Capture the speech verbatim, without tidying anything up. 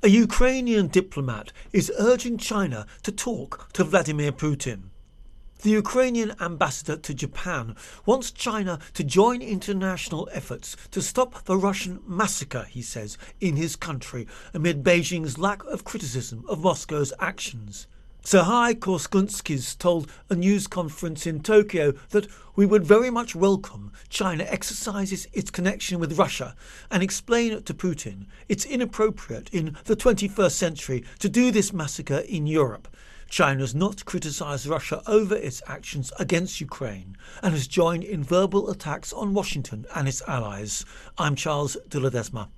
A Ukrainian diplomat is urging China to talk to Vladimir Putin. The Ukrainian ambassador to Japan wants China to join international efforts to stop the Russian massacre, he says, in his country amid Beijing's lack of criticism of Moscow's actions. Serhiy Korsunskis told a news conference in Tokyo that we would very much welcome China exercises its connection with Russia and explain to Putin it's inappropriate in the twenty-first century to do this massacre in Europe. China has not criticised Russia over its actions against Ukraine and has joined in verbal attacks on Washington and its allies. I'm Charles de Ledesma.